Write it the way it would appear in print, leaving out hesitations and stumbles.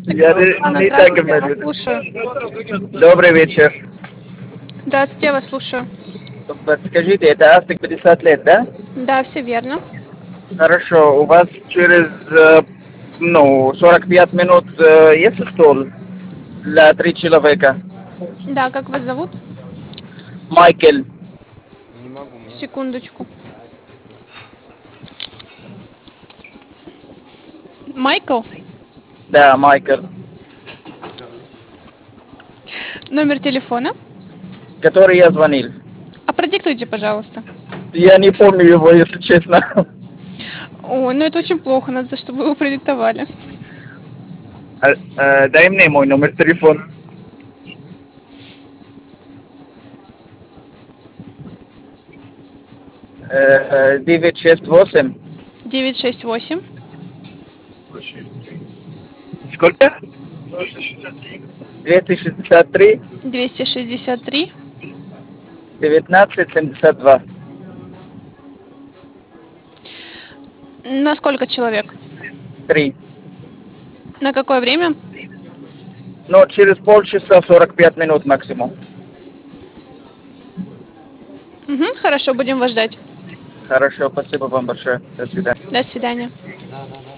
Я Анна, не так здравствуйте, я имею в вас виду. слушаю. Добрый вечер. Здравствуйте, я вас слушаю. Подскажите, это Астик 50 лет, да? Да, все верно. Хорошо. У вас через 45 минут есть стол для 3 человека? Да, как вас зовут? Майкл. Секундочку. Майкл? Да, Майкл. Номер телефона? Который я звонил. А продиктуйте, пожалуйста. Я не помню его, если честно. Ой, ну это очень плохо, надо, чтобы вы его продиктовали. Дай мне мой номер телефона. 968. 968 Сколько? 263 263. 1972. На сколько человек? 3. На какое время? Но через полчаса 45 минут максимум. Угу, хорошо, будем вас ждать. Хорошо, спасибо вам большое. До свидания. До свидания.